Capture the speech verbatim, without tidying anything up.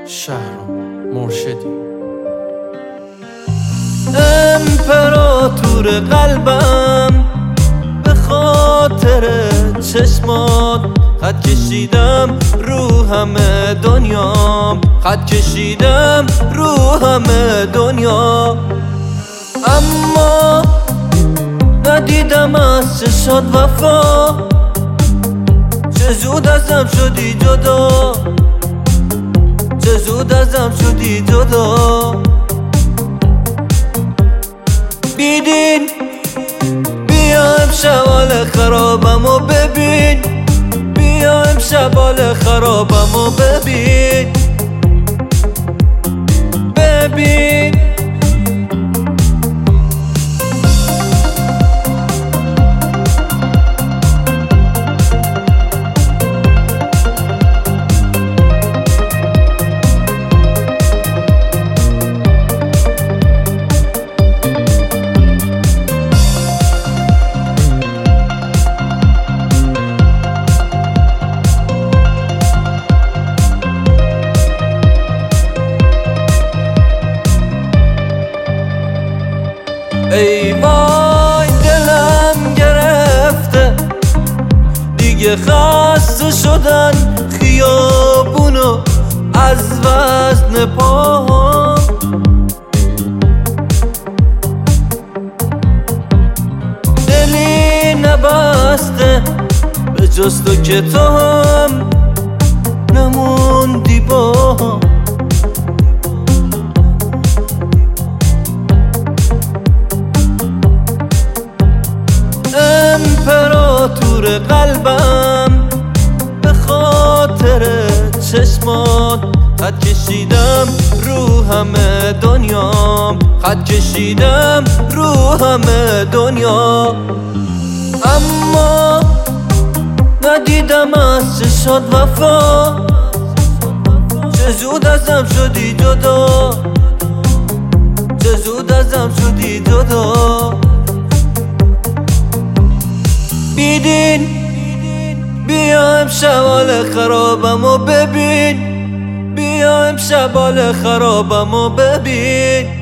شهرام مرشدی امپراتور قلبم، به خاطر چشمات خط کشیدم رو همه دنیام، خط کشیدم رو همه دنیا. اما ندیدم از چشات وفا، چه زود ازم شدی جدا، چه زود ازم شدی جدا. بیدین بیا امشب حال خرابمو ببین، بیا امشب حال خرابمو ببین ببین. ای وای دلم گرفته، دیگه خسته شدن خیابونو از وزن پاهم. دلی نبسته به جز تو که تو هم نموندی باهم. امپراتور قلبم، به خاطر چشمات خط کشیدم رو همه دنیام، خط کشیدم رو همه دنیا. اما ندیدم از چشات وفا، چه زود ازم شدی جدا، چه زود ازم شدی جدا. بیدین بیا امشب حال خرابمو ببین، بیا امشب حال خرابمو ببین